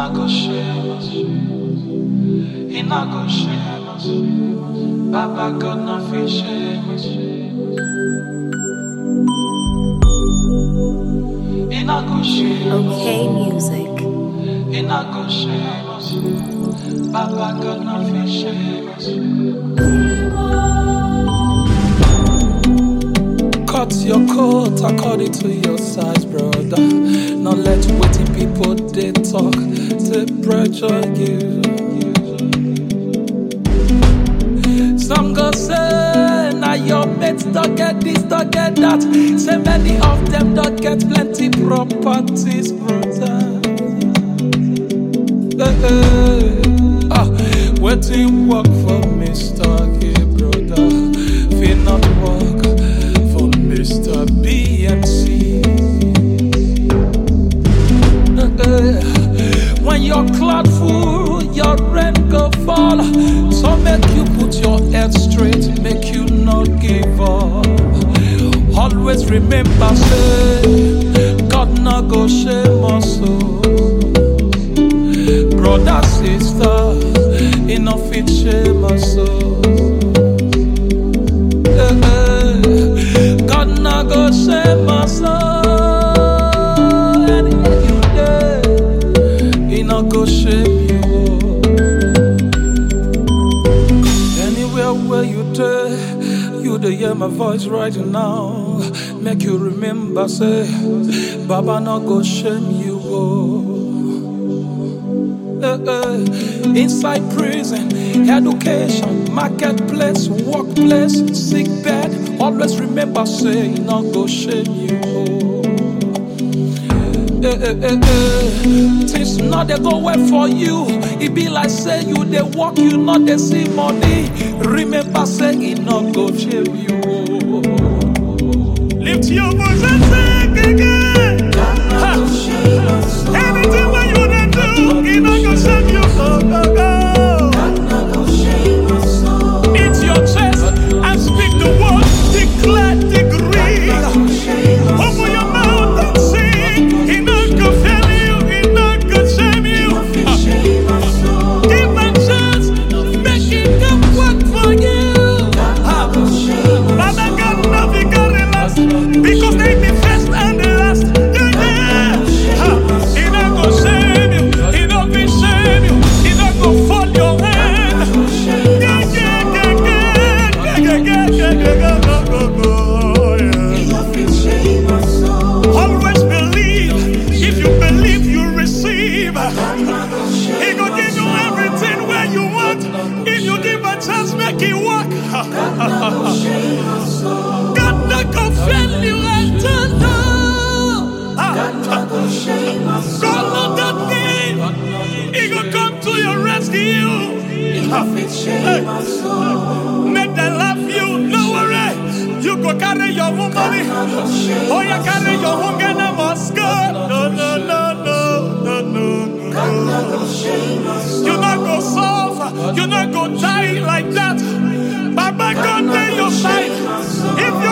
not go shame us. He not go shame us. Baba God not feel shame us. He not go shame us. Okay, music. He not go shame us. Baba God not feel shame us. Cut your coat according to your size, brother. Not let waiting people they talk to pressure you. Some go say, now your mates don't get this, don't get that. Say many of them don't get plenty properties, brother. Waiting work for Mr. K, brother. Fear not work for Mr. BMC. When your cloud full, your rent go fall. So make you put your head straight, make you not give up. Always remember, say, God not go shame us. Brother, sister, enough it shame us. God not go shame us. Anywhere you there, he not go shame you. Anywhere where you there, you dey hear my voice right now. Make you remember, say, Baba not go shame you. Inside prison, education, marketplace, workplace, sick bed. Always remember, say, he not go shame you. Things not they go well for you. It be like say you they walk, you not they see money. Remember, say, he not go shame you. Lift your voice and sing again. Anything what you done do, he not go shame you. It's your chest and speak the word, declare, decree. Open your mouth and sing. He not go fail you, he not go shame you. Give a chance, make it come work for you. Father God, nothing got the last, because they be first and the last. He not go shame you, he not be shame you, he not go fold your hand. Always believe. If you believe, you receive. He go give you everything where you want. If you give a chance, make it work. God not go fail you and turn no. God not that game. He go come to your rescue. Make them laugh you, no worry. You go carry your own money. Oh, you carry your own gun and must go. No. You not go suffer. You not go die like that. Baba God, on your side. If you